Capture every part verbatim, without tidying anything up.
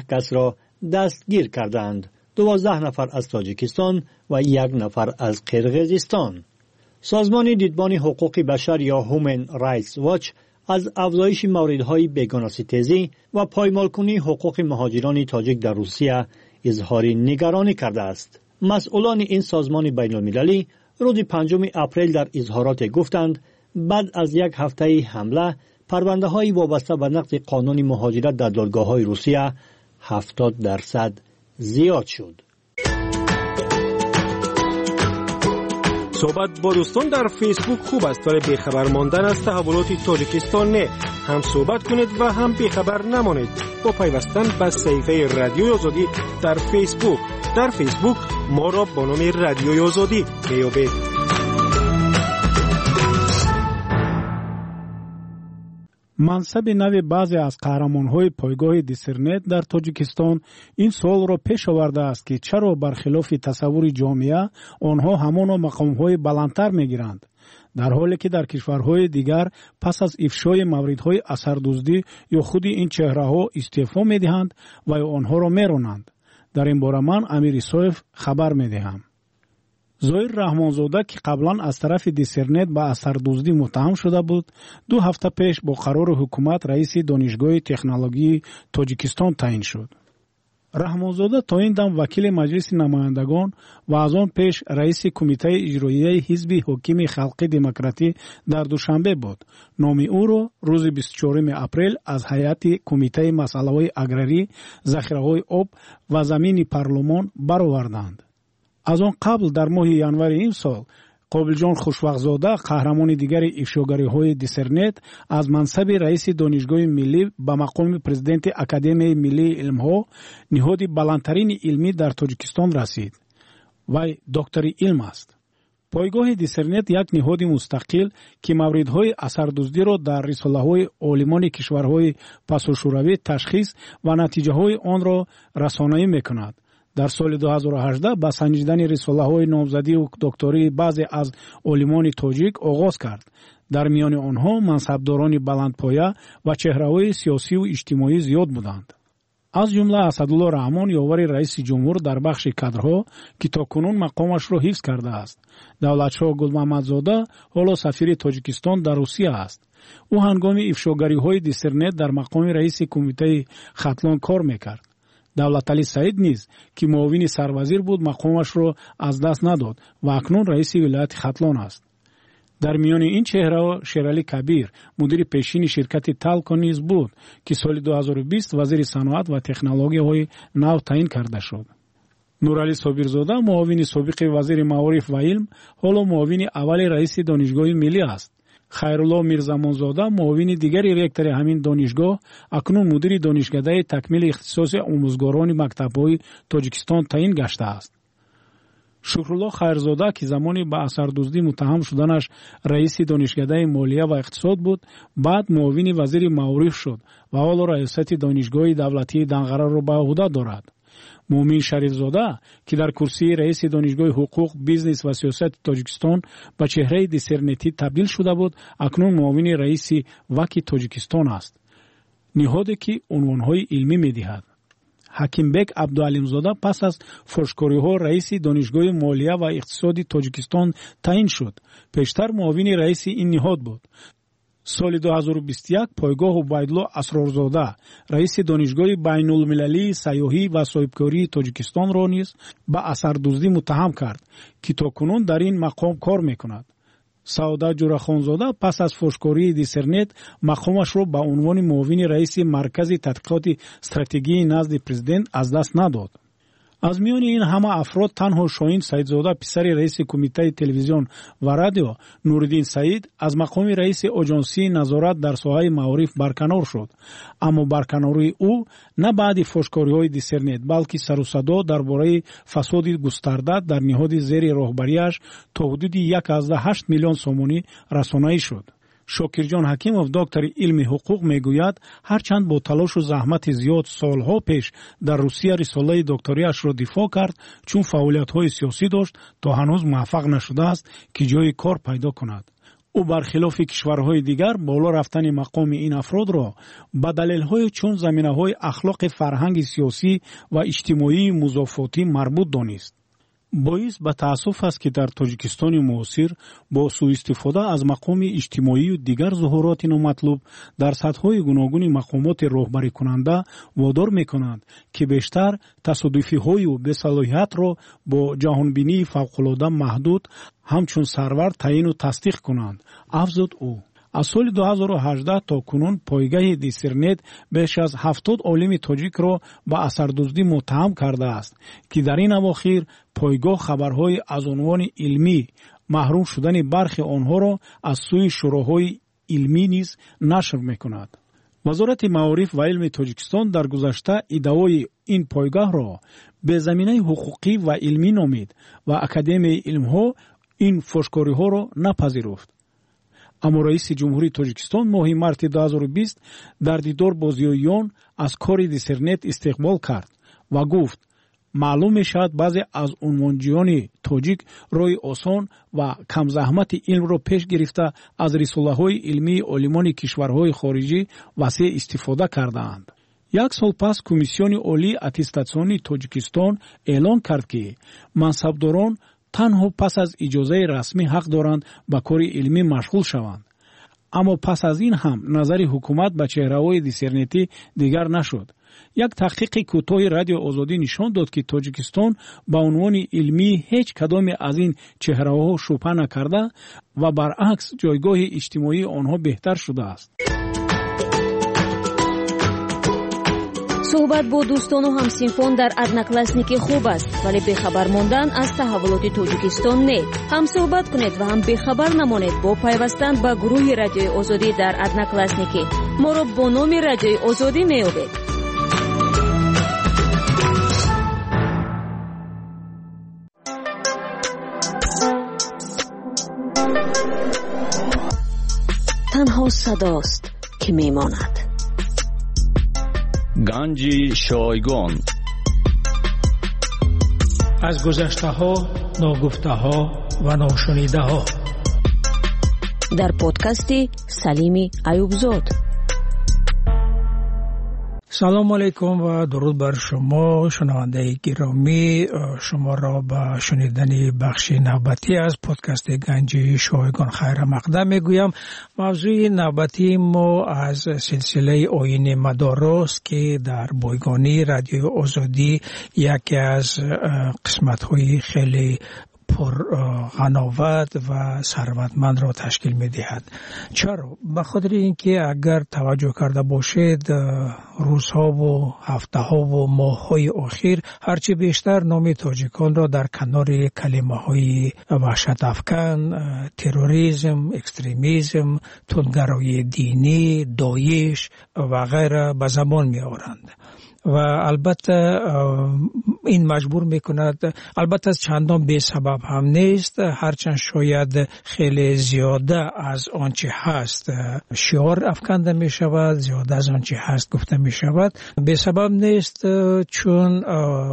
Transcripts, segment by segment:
ده کس را دستگیر کردند. دوازده نفر از تاجیکستان و یک نفر از قرقیزستان. سازمان دیدبان حقوق بشر یا Human Rights Watch از افزایش موردهای بیگانه‌ستیزی و پایمال‌کنی حقوق مهاجران تاجیک در روسیه اظهار نگرانی کرده است. مسئولان این سازمان بین‌المللی روز پنجم اپریل در اظهارات گفتند بعد از یک هفته حمله پرونده‌های وابسته به نقض قانون مهاجرت در دادگاه‌های روسیه هفتاد درصد زیاد شد. صحبت با دوستان در فیسبوک خوب است، ولی بیخبر ماندن از تحولات تاجیکستان نه. هم صحبت کنید و هم بیخبر نمانید با پیوستن به صفحه رادیوی آزادی در فیسبوک. در فیسبوک ما را با نام رادیوی آزادی بیابید. منصب نو بعضی از قهرمان‌های پایگاه دیسرنت در تاجیکستان این سوال را پیش آورده است که چرا برخلاف تصور جامعه آنها همان مقام‌های بلندتر می‌گیرند، در حالی که در کشورهای دیگر پس از افشای موردهای اثردوزی یا خود این چهره‌ها استعفا می‌دهند و آنها را می‌رانند. در این باره من امیر صایف خبر می‌دهم. زهیر رحمانزاده که قبلا از طرف دیسرنت به اثردوزی متهم شده بود، دو هفته پیش با قرار حکومت رئیس دانشگاه تکنولوژی تاجیکستان تعیین شد. رحمانزاده تا این دم وکیل مجلس نمایندگان و از آن پیش رئیس کمیته اجرایی حزب حاکم خلقی دموکراتی در دوشنبه بود. نام او را روز بیست و چهارم اپریل از هیئت کمیته مسائل اگراری، ذخیره‌های آب و زمین پارلمان برآوردند. از آن قبل در ماه ینور این سال قابلجان خوشوقت‌زاده قهرمان دیگر افشاگری‌های دیسرنت از منصب رئیس دانشگاه ملی به مقام پرزیدنت اکادمی ملی علم‌ها، نهاد بلندترین علمی در تاجیکستان رسید. وی دکتر علم است. پایگاه دیسرنت یک نهاد مستقل که موردهای اثردوزی را در رساله‌های عالمان کشورهای پساشوروی تشخیص و نتیجه‌های آن را رسانه‌ای می‌کند. در سال دو هزار و هجده با سنجیدن رساله‌های نامزدی و دکتری بعضی از عالمان تاجیک آغاز کرد. در میان آنها منصبداران بلندپایه و چهره‌های سیاسی و اجتماعی زیاد بودند. از جمله اسدالله رحمان یاور رئیس جمهور در بخش کادرها که تاکنون مقامش را حفظ کرده است. دولتشاه گل‌محمدزاده حالا سفیر تاجیکستان در روسیه است. او هنگام افشاگری‌های دیسرنت در مقام رئیس کمیته ختلان کار می‌کرد. دولتعلی سعید نیز که معاون سروزیر بود مقامش را از دست نداد و اکنون رئیس ولایت ختلان است. در میان این چهره شیرالی کبیر مدیر پیشین شرکت تالکو نیز بود که سال دو هزار و بیست وزیر صنعت و تکنولوژی‌های نو تعیین کرده شد. نورعلی صابرزاده معاون سابق وزیر معارف و علم حالا معاون اول رئیس دانشگاه ملی است. خیرالله میرزمانزاده معاون دیگر رکتور همین دانشگاه اکنون مدیر دانشکده تکمیل اختصاص آموزگاران مکتب‌های تاجیکستان تعیین گشته است. شکرالله خیرزاده که زمانی به اثردوزی متهم شدنش رئیس دانشکده مالیه و اقتصاد بود، بعد معاون وزیر معارف شد و حالا ریاست دانشگاه دولتی دنغره را به عهده دارد. مومین شریفزاده که در کرسی رئیس دانشگاه حقوق، بیزنس و سیاست تاجیکستان به چهره دیسرنتی تبدیل شده بود، اکنون معاون رئیس وکی تاجیکستان است. نهادی که عنوانهای علمی می‌دهد. حکیم بک عبدالعلیمزاده پس از فوشکاری‌ها رئیس دانشگاه مالیه و اقتصادی تاجیکستان تعیین شد. پیشتر معاون رئیس این نهاد بود. سال دو هزار و بیست و یک پایگاه عبیدالله اسرارزاده رئیس دانشگاه بین‌المللی سیاحی و صاحبکاری تاجیکستان را نیز به اثردوزی متهم کرد که تاکنون در این مقام کار می‌کند. سعادت جورخانزاده پس از فوشکاری دیسرنت مقامش را به عنوان معاون رئیس مرکز تحقیقات استراتژی نزد پرزیدنت از دست نداد. از میان این همه افراد تنها شاهین سعیدزاده پسر رئیس کمیته تلویزیون و رادیو نورالدین سعید از مقام رئیس آژانسی نظارت در ساحه معارف برکنار شد، اما برکناری او نه بعد فوشکاری‌های دیسرنت بلکه سر و صدا درباره فساد گسترده در نهاد زیر راهبریش تا حدود یک ازده هشت میلیون سومانی رسانه‌ای شد. شاکرجان حکیمов دکتر علم حقوق میگوید هرچند با تلاش و زحمت زیاد سالها پیش در روسیه رساله دکتریش را دفاع کرد، چون فعالیت‌های سیاسی داشت تا هنوز موفق نشده است که جای کار پیدا کند. او برخلاف کشورهای دیگر بالا رفتن مقام این افراد را به دلایل چون زمینه‌های اخلاق فرهنگ سیاسی و اجتماعی مضافاتی مربوط دانست. باعث به تأسف است که در تاجیکستان معاصر با سوء استفاده از مقام اجتماعی و دیگر ظهورات نامطلوب در سطح‌های گوناگون مقامات راهبری کننده وادار می‌کنند که بیشتر تصادفی‌های و بی‌صلاحیت را با جهانبینی فوق‌العاده محدود همچون سرور تعیین و تصدیق کنند. افزود او. از سال دو هزار و هجده تا کنون پایگاه دیسرنت بیش از هفتاد عالم تاجیک را به اثردزدی متهم کرده است که در این اواخر پایگاه خبرهای از عنوان علمی محروم شدن برخی آنها را از سوی شوراهای علمی نیز نشر می‌کند. وزارت معارف و علم تاجیکستان در گذشته ادعای این پایگاه را به زمینه حقوقی و علمی نامید و اکادمی علم‌ها این فحش‌کاری‌ها را نپذیرفت. اما رئیس جمهوری تاجیکستان ماه مارت دو هزار و بیست در دیدار با زیاییان از کار دیسرنت استقبال کرد و گفت معلوم می شود بعضی از عنوانجویان تاجیک رای آسان و کم زحمت علم را پیش گرفته از رساله های علمی عالمان کشورهای خارجی وسیع استفاده کردند. یک سال پس کمیسیون عالی اتستاسیونی تاجیکستان اعلان کرد که منصبداران تنها پس از اجازه رسمی حق دارند به کار علمی مشغول شوند. اما پس از این هم نظر حکومت به چهره‌های دیسرنتی دیگر نشد. یک تحقیق کوتاه رادیو آزادی نشان داد که تاجیکستان به عنوان علمی هیچ کدام از این چهره‌ها شبهه نکرده و برعکس جایگاه اجتماعی آنها بهتر شده است. صحبت با دوستان و همسینفان در ادناکلاسنیک خوب است، ولی بخبر ماندن از تحولات تاجیکستان نه. هم صحبت کنید و هم بخبر نمانید با پیوستن به گروه رادیوی آزادی در ادناکلاسنیک. ما را با نام رادیوی آزادی می‌یابید. تنها صداست که میماند. گنج شایگان. از گذشته ها، ناگفته ها و ناشنیده ها در پادکست سلیمی ایوبزاد. سلام علیکم و درود بر شما شنونده گرامی. شما را به شنیدن بخش نوبتی از پادکست گنج شایگان خیر مقدم میگویم. موضوع نوبتی ما از سلسله آیین مدارس که در بایگانی رادیو آزادی یکی از قسمت های خیلی پر غناوت و ثروتمند را تشکیل می دهد. چرا؟ به خاطر اینکه اگر توجه کرده باشید روزها و هفته ها و ماه های اخیر هرچی بیشتر نام تاجیکان را در کنار کلمه های وحشت افکن، تروریسم، اکستریمیسم، تندگرایی دینی، داعش و غیره به زبان می آورند. و البته این مجبور میکند، البته از چندان بی سبب هم نیست، هرچند شاید خیلی زیاده از آنچه هست شعار افکنده می شود، زیاده از آنچه هست گفته می شود. بی سبب نیست، چون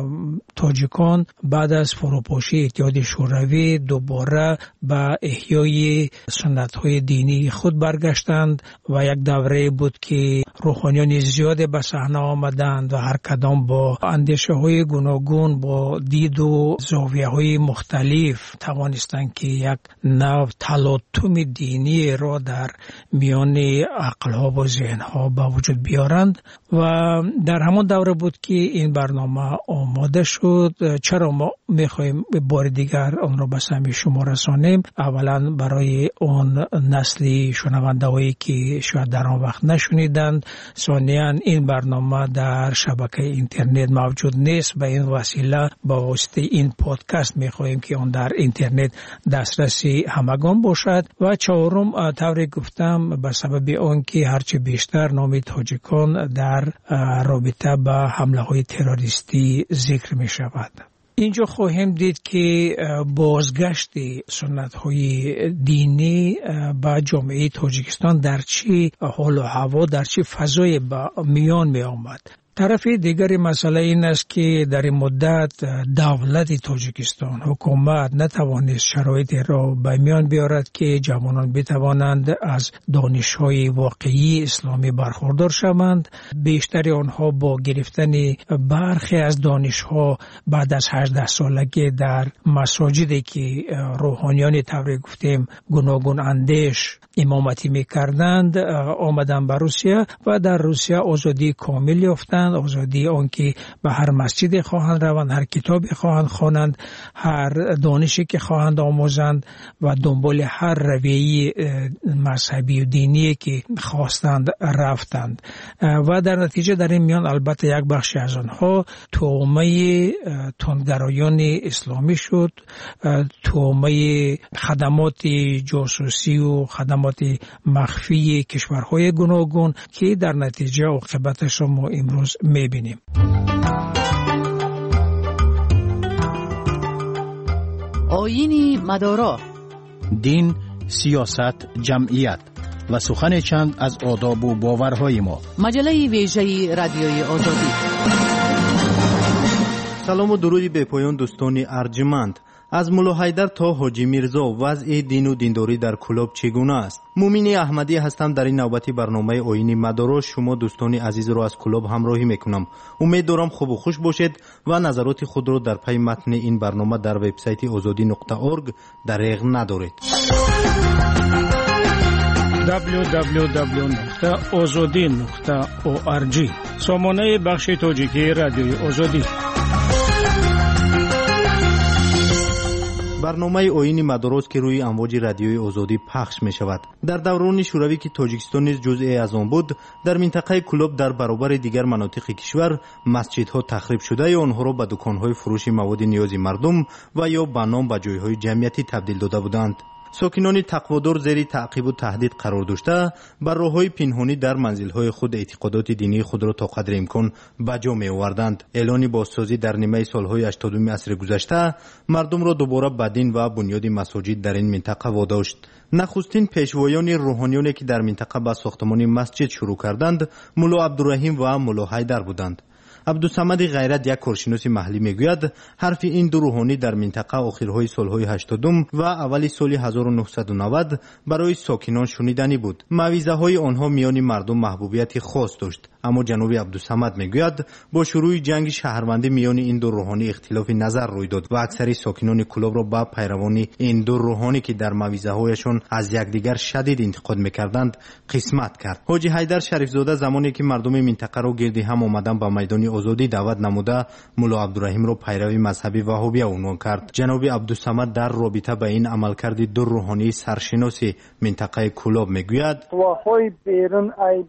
تاجیکان بعد از فروپاشی اتحاد شوروی دوباره به احیای سنت های دینی خود برگشتند و یک دوره بود که روحانیان زیاده به صحنه آمدند و هر کدام با اندیشه های گوناگون، با دید و زاویه های مختلف توانستند که یک نوع تلاطم دینی را در میان عقل ها و ذهن ها به وجود بیارند و در همان دوره بود که این برنامه آماده شد. چرا ما میخوایم بار دیگر آن را به سمع شما رسانیم؟ اولا برای اون نسلی شنونده هایی که شاید در آن وقت نشنیدند، ثانیاً این برنامه در شبکه اینترنت موجود نیست، به این وسیله با واسطه این پادکست میخواهیم که آن در اینترنت دسترسی همگان باشد و چهارم طوری گفتم به سبب آن که هرچه بیشتر نام تاجیکان در رابطه به حمله های تروریستی ذکر می شود. اینجا خواهیم دید که بازگشت سنت های دینی به جامعه تاجیکستان در چی حال و هوا، در چی فضای به میان می آمد. طرف دیگر مسئله این است که در این مدت دولت تاجیکستان حکومت نتوانست شرایط را به میان بیارد که جوانان بتوانند از دانش‌های واقعی اسلامی برخوردار شوند. بیشتر آنها با گرفتن برخی از دانش‌ها بعد از هجده سالگی در مساجدی که روحانیان طور گفتیم گوناگون اندیش امامتی می‌کردند آمدن به روسیه و در روسیه آزادی کامل یافتند، آزادی آنکه به هر مسجد خواهند روند، هر کتابی خواهند خواندند، هر دانشی که خواهند آموزند و دنبال هر رویه مذهبی و دینی که خواستند رفتند و در نتیجه در این میان البته یک بخشی از آنها تومه تندگرایان اسلامی شد، تومه خدمات جاسوسی و خدمات مخفی کشورهای گوناگون که در نتیجه عاقبتش ما امروز میبینیم. آیین مدارا، دین، سیاست، جمعیت و سخن چند از آداب و باورهای ما. مجله ویژه رادیوی آزادی. سلام و درودی به پایان دوستان ارجمند. از مولا حیدر تا حاجی میرزا وضع دین و دینداری در کلاب چگونه است؟ مومین احمدی هستم. در این نوبتی برنامه آیین مدارا شما دوستان عزیز را از کلاب همراهی میکنم. امید دارم خوب و خوش باشید و نظرات خود را در پی متن این برنامه در وبسایت آزادی نقطه اورگ دریغ ندارید. دبلیو دبلیو دبلیو نقطه آزادی نقطه اورگ سامانه بخش تاجیکی رادیوی آزادی. برنامه آیین مدارس که روی امواج رادیوی آزادی پخش می شود. در دوران شوروی که تاجیکستان نیز جزئی از آن بود، در منطقه کلوب در برابر دیگر مناطق کشور مسجدها تخریب شده یا آنها را به دکانهای فروش مواد نیازی مردم و یا به نام به جایهای جمعیتی تبدیل داده بودند. ساکنان تقوادار زیر تعقیب و تهدید قرار داشته بر راه‌های پنهانی در منزل‌های خود اعتقادات دینی خود را تا قدر امکان به جا می‌آوردند. اعلان بازسازی در نیمه سال‌های هشتادم عصر گذشته مردم را دوباره به دین و بنیاد مساجد در این منطقه واداشت. نخستین پیشوایان روحانیانی که در منطقه به ساختمان مسجد شروع کردند مولا عبدالرحیم و مولا حیدر بودند. عبدالصمد غیرت یک کارشناس محلی میگوید حرف این دو روحانی در منطقه آخرهای سالهای هشتادم و اولی سال هزار و نهصد و نود برای ساکنان شنیدنی بود. موعظه های آنها میان مردم محبوبیت خاص داشت. اما جناب عبدالصمد میگوید با شروع جنگ شهروندی میان این دو روحانی اختلاف نظر روی داد و اکثر ساکنان کلاب را با پیروان این دو روحانی که در موعظه هایشان از یکدیگر شدید انتقاد میکردند قسمت کرد. حاجی حیدر شریف زاده زمانی که مردم منطقه را گرد هم آمدن به میدان آزادی دعوت نموده مولا عبدالرحیم را پیروی مذهبی وهابی عنوان کرد. جناب عبدالصمد در رابطه با این عملکرد دو روحانی سرشناس منطقه کلاب میگوید قواهای بیرون ای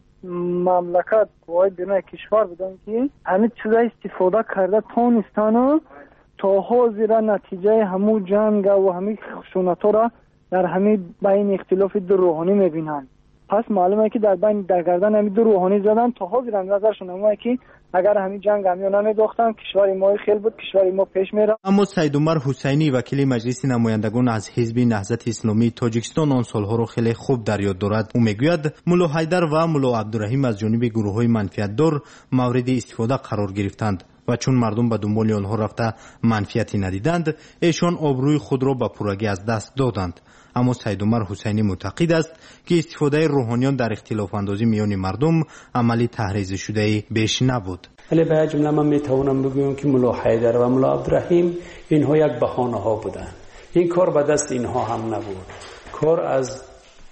مملکت قوای بیرون کشور بودن که همه چیزا استفاده کرده تانستانو تا حاضر نتیجه همو جنگ و همه خشونت‌ها را در همه بین اختلاف دو روحانی میبینن. پس معلومه که در بین در گردن همین دو روحانی زدن تا حاضر نظرشون همونه که اگر همین جنگ همیو نمیداختن کشور ما خیلی بود، کشور ما پیش میره. اما سید عمر حسینی وکیل مجلس نمایندگان از حزب نهضت اسلامی تاجیکستان آن سالها را خیلی خوب در یاد دارد. او میگوید مولا حیدر و مولا عبدالرحیم از جانب گروه‌های منفعت‌دار مورد استفاده قرار گرفتند و چون مردم به دنبال آنها رفته منفعتی ندیدند ایشان آبروی خود را به پورگی از دست دادند. اما سید عمر حسینی معتقد است که استفاده روحانیان در اختلاف اندازی میان مردم عملی تحریض شده بیش نبود. ولی به جمله من میتوانم بگویم که مولا حیدر و مولا عبدالرحیم اینها یک بهانه ها بودند. این کار به دست اینها هم نبود. کار از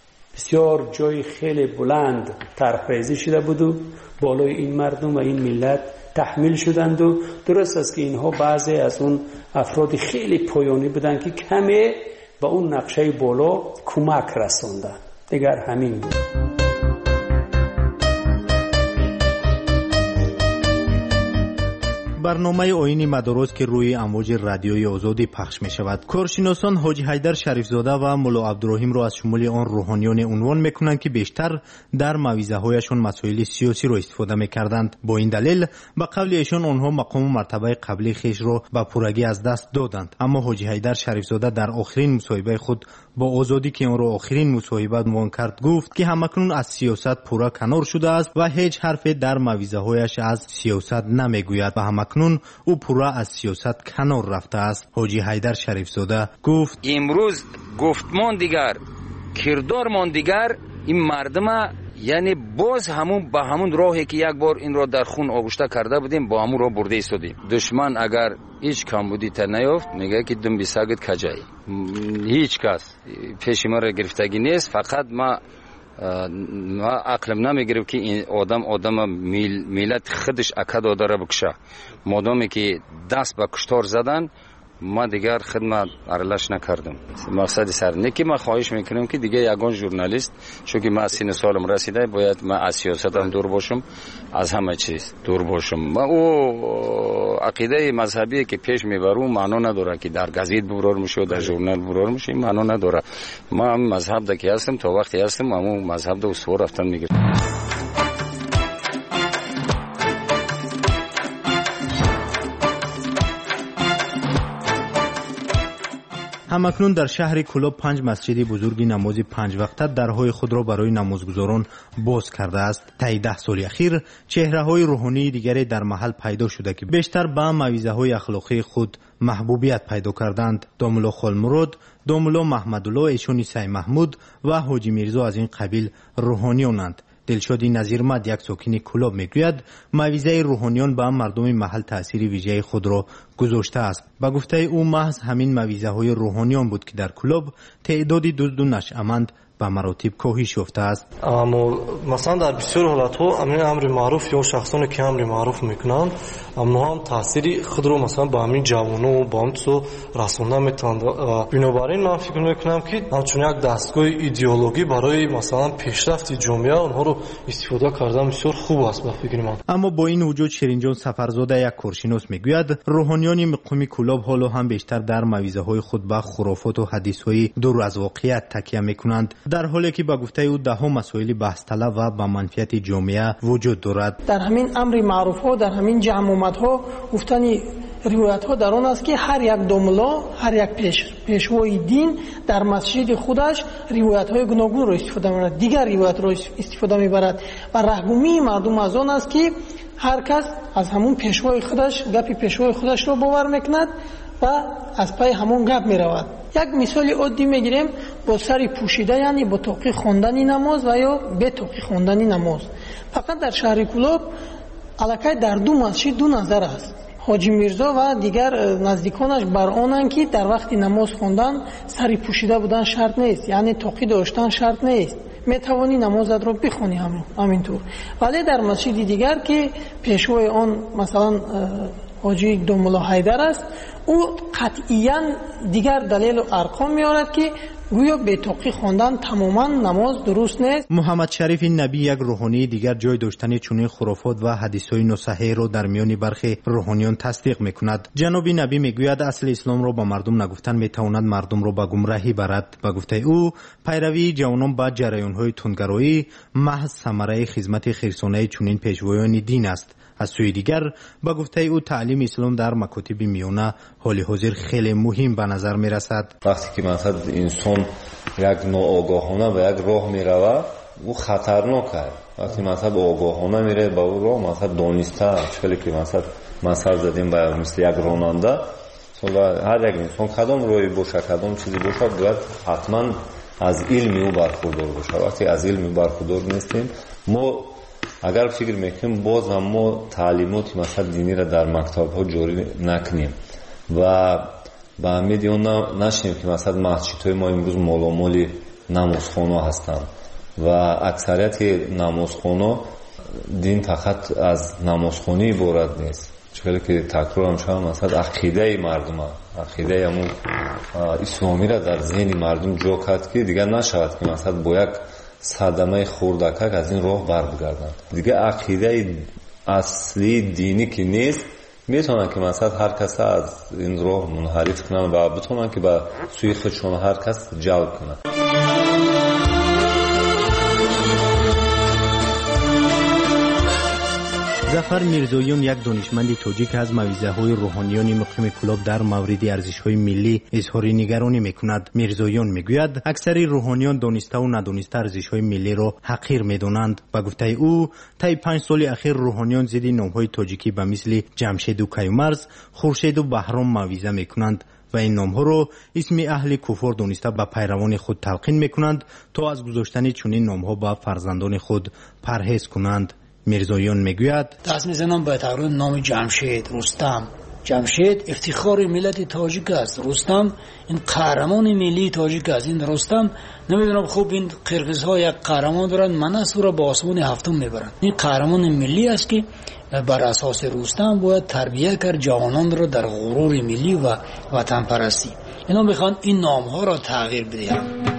بسیار جای خیلی بلند طرحریزی شده بود و بالای این مردم و این ملت تحمیل شدند و درست است که اینها بعضی از اون افراد خیلی پایانی بودند که کمی به اون نقشه بالا کمک رساندن. دیگر همین بود. برنامه آیین مدارس که روی امواج رادیوی آزادی پخش می شود. کارشناسان حاجی حیدر شریف زاده و مولا عبدالرحیم را از شمول آن روحانیان عنوان میکنند که بیشتر در موعظه هایشان مسائل سیاسی را استفاده میکردند. با این دلیل به قول ایشان آنها مقام و مرتبه قبلی خیش را به پورگی از دست دادند. اما حاجی حیدر شریف زاده در آخرین مصاحبه خود با آزادی که اون را آخرین مصاحبت عنوان کرد گفت که همکنون از سیاست پورا کنار شده است و هیچ حرفی در مویزه هایش از سیاست نمیگوید و همکنون او پورا از سیاست کنار رفته است. حاجی حیدر شریف زاده گفت امروز گفتمان دیگر، کردارمان دیگر، این مردم یعنی باز همون با همون راهی که یک بار این را در خون آغشته کرده بودیم با همون راه برده ایستادیم. دشمن اگر هیچ کمبودی تا نیافت میگه که دم بیساگت کجایی، هیچ کس پیش ما را گرفتگی نیست. فقط ما ما عقلم نمیگیره که این آدم آدم میل ملت خودش اکد داره بکشه. مادامی که دست به کشتار زدن ما دیگر خدمت ارلش نکردم. مقصد سر نیکی ما خواهش میکنم که دیگه یگان ژورنالیست، چون که ما سین سالم رسیده باید ما از سیاست هم دور باشم، از همه چیز دور باشم. ما او عقیده مذهبی که پیش میبرم معنا نداره که در گزیت برار میشه و در ژورنال برار میشه، معنا نداره. ما هم مذهب دکی هستم، تا وقتی هستم همون مذهب دو سو رفتن میگیرم. همکنون در شهر کلوب پنج مسجد بزرگ نماز پنج وقته درهای خود را برای نمازگزاران باز کرده است. طی ده سال اخیر چهره های روحانی دیگری در محل پیدا شده که بیشتر به موعظه های اخلاقی خود محبوبیت پیدا کردند. داملا خالمراد، داملا محمدالله ایشانی سعی محمود و حاجی میرزا از این قبیل روحانیانند. دلشادی نظیرمد یک ساکن کلوب میگوید موعظه روحانیان به مردم محل تأثیر ویژه خود را گذاشته است. با گفته او محض همین موعظه های روحانیان بود که در کلوب تعدادی دزد و نشأمند به مراتب کاهش یافته است. اما مثلا در بسیار حالت ها امر امر معروف یا شخصانی که امر معروف میکنند اما هم تاثیر خود رو مثلا با همین جوانو و با هم تو رسوندن میتوند. بنابراین من فکر میکنم که همچون یک دستگاه ایدئولوژی برای مثلا پیشرفت جامعه اونها رو استفاده کردن بسیار خوب است به فکر من. اما با این وجود شیرینجان سفرزاده یک کارشناس میگوید روحانیان مقام کلوب حالا هم بیشتر در موعظه های خود به خرافات و حدیث های دور از واقعیت تکیه میکنند، در حالی که با گفته او ده ها مسائل بحث طلب و با منفعت جامعه وجود دارد. در همین امر معروف ها، در همین جمع آمد ها گفتن روایت ها در آن است که هر یک داملا، هر یک پیش پیشوای دین در مسجد خودش روایت های گوناگون را استفاده می‌کند، دیگر روایت را استفاده می‌برد و رهگمی مردم از آن است که هر کس از همون پیشوای خودش گپی پیشوای خودش را باور می‌کند و از پای همون گپ می‌رود. یک مثال عادی میگیریم، با سری پوشیده یعنی با توقی خواندن نماز و یا به توقی خواندن نماز. فقط در شهر کلوب الکی در دو مسجد دو نظر است. حاجی میرزا و دیگر نزدیکانش بر آنند که در وقت نماز خواندن سری پوشیده بودن شرط نیست، یعنی توقی داشتن شرط نیست، میتوانی نمازت رو بخونی همون همینطور. ولی در مسجد دیگر که پیشوای آن مثلا حاجی داملا حیدر است، او قطعیاً دیگر دلیل و ارقام میارد که گویا به توقی خواندن تماما نماز درست نیست. محمد شریف نبی یک روحانی دیگر جای داشتن چنین خرافات و حدیث‌های ناصحیح را در میان برخی روحانیان تصدیق میکند. جناب نبی میگوید اصل اسلام را با مردم نگفتن میتواند مردم را به گمراهی برد. با گفته او پیروی جوانان با جریان‌های تندگرایی محض ثمره خدمت خیرسانه چنین پیشوایان دین است. از سوی دیگر با گفته او تعلیم اسلام در مکاتب میانه حال حاضر خیلی مهم به نظر می رسد. وقتی که مثلا انسان یک ناآگاهانه به یک راه می رود او خطرناک است. وقتی مثلا آگاهانه میره با او راه مثلا دانسته چه که مثلا مثلا زدیم با مثل یک راننده و هر یک انسان کدام راهی باشه کدام چیزی باشه باید حتما از علم او برخوردار باشه. وقتی از علم برخوردار نیستیم ما اگر فکر میکنیم باز هم ما تعلیمات مثلا دینی را در مکتب ها جاری نکنیم و به امید اون نشیم که مثلا مسجد های ما امروز مالامال نمازخانه هستند و اکثریت نمازخانه دین فقط از نمازخانه عبارت نیست، چون که تکرار هم شد مثلا عقیده مردم عقیده همون اسلامی را در ذهن مردم جا کرد که دیگر نشود که مثلا با یک صدمه خوردکک از این راه بر بگردند. دیگه عقیده اصلی دینی که نیست میتونن که مثلا هر کس از این راه منحرف کنن و بتونن که به سوی خودشون هر کس جلب کنن. ظفر میرزویان یک دانشمند تاجیک از موعظه‌های روحانیان مقیم کلاب در مورد ارزش‌های ملی اظهار نگرانی می‌کند. میرزویان می‌گوید اکثر روحانیان دانسته و ندانسته ارزش‌های ملی را حقیر می‌دانند. به گفته او طی پنج سال اخیر روحانیان ضد نام‌های تاجیکی به مثل جمشید و کیومرز، خورشید و بهرام موعظه می‌کنند و این نام‌ها را اسم اهل کفر دانسته به پیروان خود تلقین می‌کنند تا از گذاشتن چنین نام‌ها به فرزندان خود پرهیز کنند. میرزویان میگوید دست میزنم به تقریبا نام جمشید، رستم. جمشید افتخار ملت تاجیک است. رستم این قهرمان ملی تاجیک است. این رستم نمیدونم خوب این قرقیزها یک قهرمان دارن، منصور را با آسمان هفتم میبرن. این قهرمان ملی است که بر اساس رستم باید تربیت کرد جوانان را در غرور ملی و وطن پرستی. اینا میخوان این نام ها را تغییر بدهند.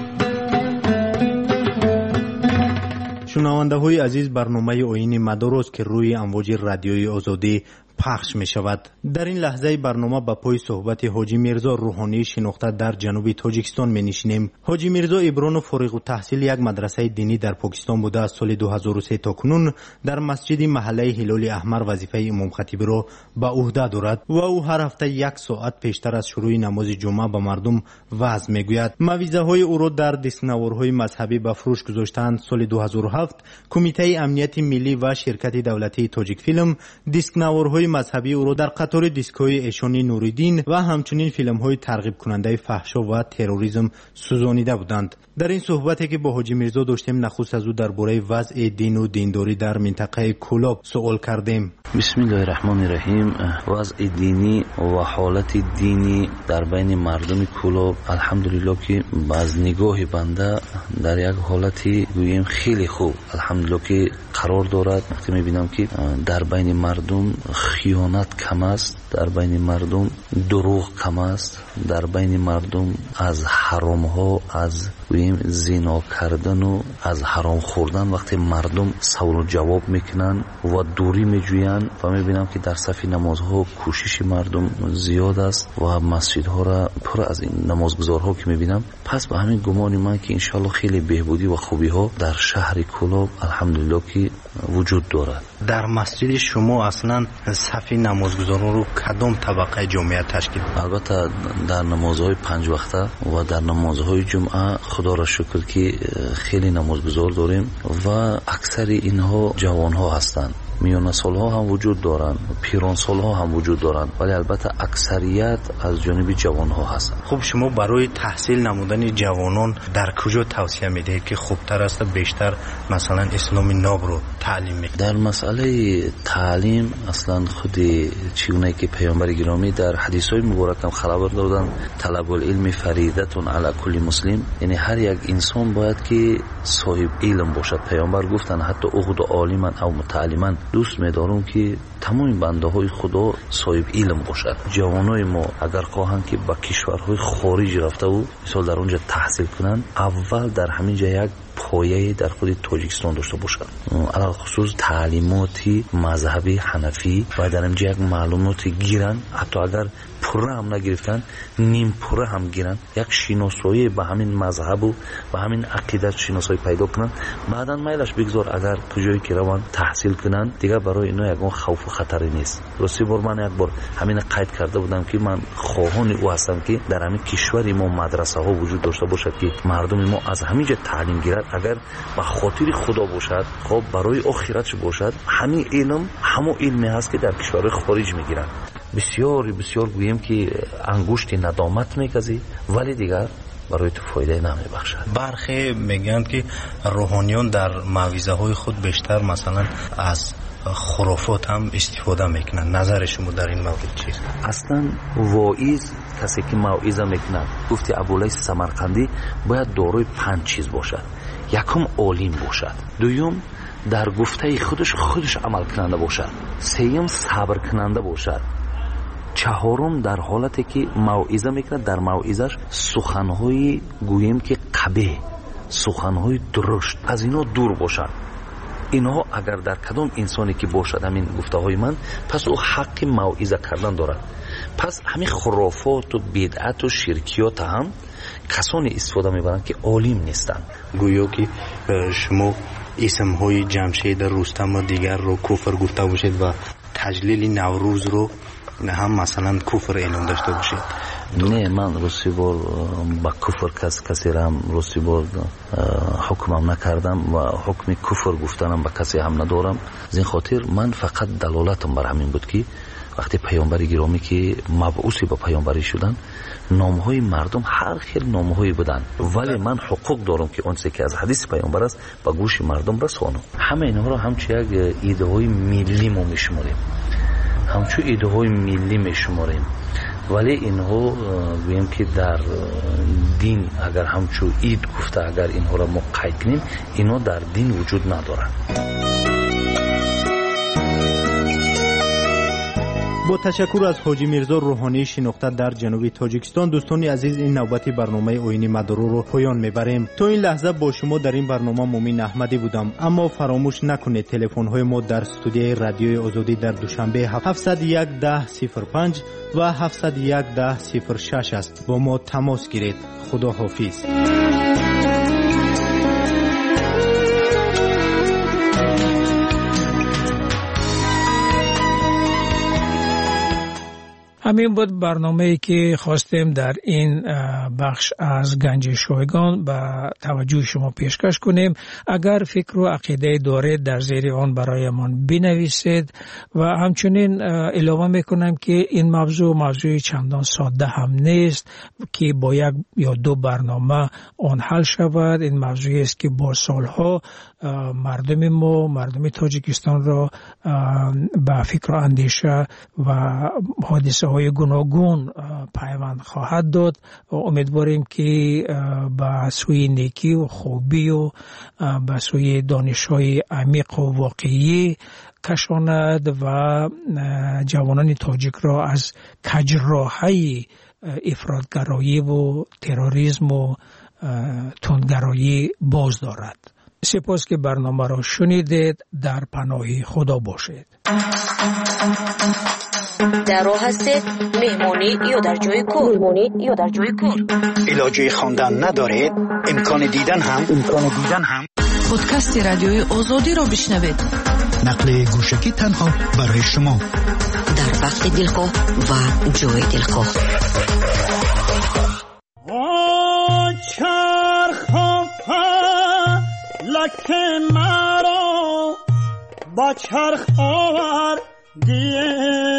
شنونده های عزیز، برنامه آیین مدار است که روی امواج رادیوی آزادی پخش می شود. در این لحظه برنامه با پای صحبت حاجی میرزا روحانی شناخته در جنوب تاجیکستان می نشینیم. حاجی میرزا ابران و فارغ التحصیل یک مدرسه دینی در پاکستان بوده از سال دو هزار و سه تا کنون در مسجد محله هلال احمر وظیفه امام خطیب را به عهده دارد و او هر هفته یک ساعت پیشتر از شروع نماز جمعه به مردم وعظ می گوید. موعظه های او را در دیسکنوارهای مذهبی به فروش گذاشتند. سال دو هزار و هفت کمیته امنیت ملی و شرکت دولتی تاجیک فیلم دیسکنوارهای مذهبی او را در قطار دیسک‌های ایشانی نوریدین و همچنین فیلم‌های ترغیب کننده فحشا و تروریسم سوزانیده بودند. در این صحبتی که با حاجی میرزا داشتیم نخست از او درباره وضع دین و دینداری در منطقه کلاب سوال کردیم. بسم الله الرحمن الرحیم. وضع دینی و حالت دینی در بین مردم کلاب الحمدلله که باز نگاه بنده در یک حالتی گوییم خیلی خوب الحمدلله که قرار دارد. وقتی می‌بینم که در بین مردم خیانت کم است، در بین مردم دروغ کم است، در بین مردم از حرام ها، از گوییم زنا کردن و از حرام خوردن وقتی مردم سوال و جواب میکنن و دوری میجوین و میبینم که در صف نمازها کوشش مردم زیاد است و مسجدها را پر از این نمازگزارها که میبینم. پس به همین گمان من که انشالله خیلی بهبودی و خوبی ها در شهر کلاب الحمدلله که وجود دارد. در مسجد شما اصلا صف نمازگزاران رو کدام طبقه جامعه تشکیل؟ البته در نمازهای پنج وقته و در نمازهای جمعه خدا را شکر که خیلی نمازگزار داریم و اکثر اینها جوان ها هستند. میان سال ها هم وجود دارند، پیران سال ها هم وجود دارند، ولی البته اکثریت از جانب جوان ها هستند. خب شما برای تحصیل نمودن جوانان در کجا توصیه میدهید که خوبتر است بیشتر مثلا اسلام ناب رو تعلیم میدهید؟ در مسئله تعلیم اصلا خود چگونه که پیامبر گرامی در حدیث های مبارک هم خبر دادن طلب العلم فریضه علی کل مسلم، یعنی هر یک انسان باید که صاحب علم باشد. پیامبر گفتن حتی اغد عالما او متعلما، دوست می‌دارم که تمام بنده های خدا صاحب علم باشد. جوانای ما اگر خواهند که با کشورهای خارج رفته و مثلا در اونجا تحصیل کنند، اول در همین جا یک پایه در خود تاجیکستان داشته باشند، علاوه خصوص تعلیماتی مذهبی حنفی و در اینجا یک معلوماتی گیرن، حتی اگر پره هم نگرفتن نیم پره هم گیرن، یک شناسایی به همین مذهب و به همین عقیدت شناسایی پیدا کنن. بعدا میلش بگذار اگر کجایی که روان تحصیل کنن دیگه برای اینا یگان خوف و خطری نیست. راستی بار من یک بار همین قید کرده بودم که من خواهان او هستم که در همین کشور ما مدرسه ها وجود داشته باشد که مردم ما از همینجا تعلیم گیرد، اگر به خاطر خدا باشد، خب برای آخرتش باشد. همین علم همون علمی هست که در کشورهای خارج میگیرن. بسیار بسیار گویم که انگشت ندامت میکزی ولی دیگر برای تو فایده نمیبخشد. برخی میگن که روحانیان در موعظه های خود بیشتر مثلا از خرافات هم استفاده میکنن. نظر شما در این مورد چیست؟ اصلا واعظ کسی که موعظه میکنه، گفتی ابولیث سمرقندی، باید دارای پنج چیز باشد. یکم عالم باشد، دوم در گفته خودش خودش عمل کننده باشد، سوم صبر کننده باشد، چهارم در حالتی که موعظه میکنه در موعظش سخنهای گویم که قبیح، سخنهای درشت از اینا دور باشد. اینها اگر در کدام انسانی که باشد همین گفته های من، پس او حق موعظه کردن دارد. پس همین خرافات و بدعت و شرکیات هم کسانی استفاده میبرند که عالم نیستند. گویا که شما اسم های جمشید رستم و دیگر رو کفر گفته باشید و تجلیل نوروز رو هم مثلا کفر اعلام داشته باشید؟ نه، من روسی بار با کفر کس کسی را هم روسی بار حکمم نکردم و حکم کفر گفتنم با کسی هم ندارم. از این خاطر من فقط دلالتم بر همین بود که وقتی پیامبر گرامی که مبعوثی با پیامبری شدن، نامهای مردم هر خیل نامهایی بودن، ولی من حقوق دارم که اونچه که از حدیث پیامبر است با گوش مردم رسانم. همه اینها را همچون یک ایده های ملی ما میشماریم، همچون ایده های ملی میشماریم، ولی اینها بگیم که در دین اگر همچون اید گفته اگر اینها را ما قید کنیم، اینها در دین وجود ندارند. با تشکر از حاجی میرزا روحانی شناخته در جنوب تاجیکستان، دوستان عزیز این نوبت برنامه آیین مدارو رو پایان میبریم. تا این لحظه با شما در این برنامه مومن احمدی بودم، اما فراموش نکنید تلفن های ما در استودیوی رادیوی آزادی در دوشنبه هفت صفر یک ده صفر پنج و هفت صفر یک ده صفر شش است. با ما تماس گیرید. خدا حافظ. همین بود برنامه‌ای که خواستیم در این بخش از گنج شایگان به توجه شما پیشکش کنیم. اگر فکر و عقیده دارید در زیر آن برایمان بنویسید و همچنین علاوه میکنم که این موضوع موضوع چندان ساده هم نیست که با یک یا دو برنامه آن حل شود. این موضوعی است که با سالها مردم ما، مردم تاجیکستان را به فکر و اندیشه و حادثه های گوناگون پیوند خواهد داد و امیدواریم که به سوی نیکی و خوبی و به سوی دانش های عمیق و واقعی کشاند و جوانان تاجیک را از کجراهی افراطگرایی و تروریسم و تندگرایی باز دارد. سپاس که برنامه را شنیدید. در پناه خدا باشید. در راه هستید، مهمانی یا در جای کار، مهمانی یا در جای کار، علاجه خواندن ندارید، امکان دیدن هم امکان دیدن هم پادکست رادیوی آزادی را بشنوید. نقل گوشکی تنها برای شما در وقت دلخواه و جای دلخواه. لکن مرا با چرخ آور دیه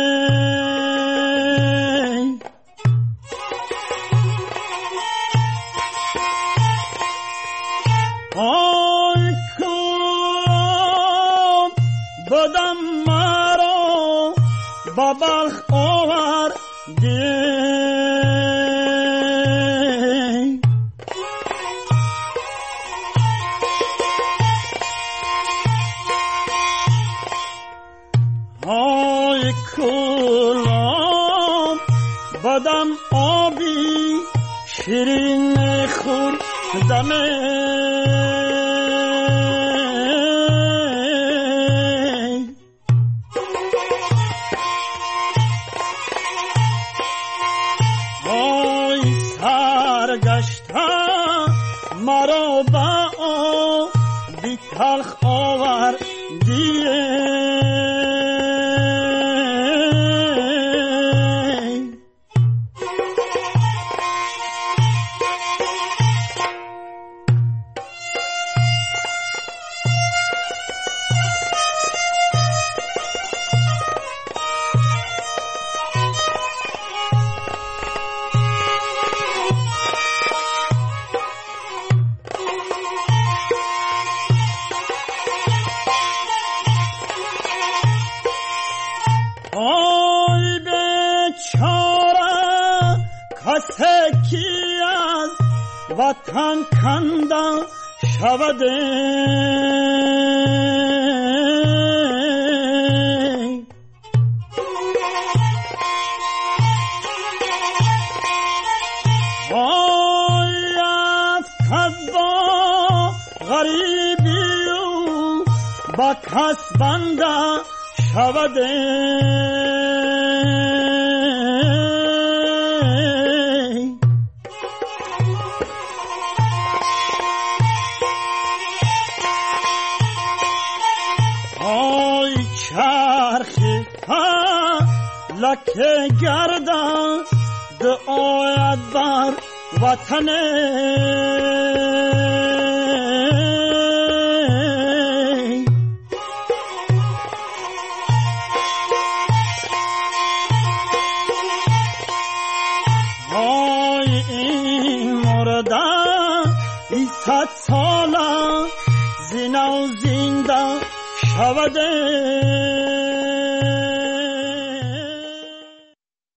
آی کن بدم مرا با بلخ آور دیه بدم آبی شیرین خوردم آی سرگشته مرا با آبی تلخ آوردیه وطن کنده شوده آیفتد با غریبی و با کس بنده شوده که گردد آید بر وطن های این مرده ای صد ساله زینه و زنده شوده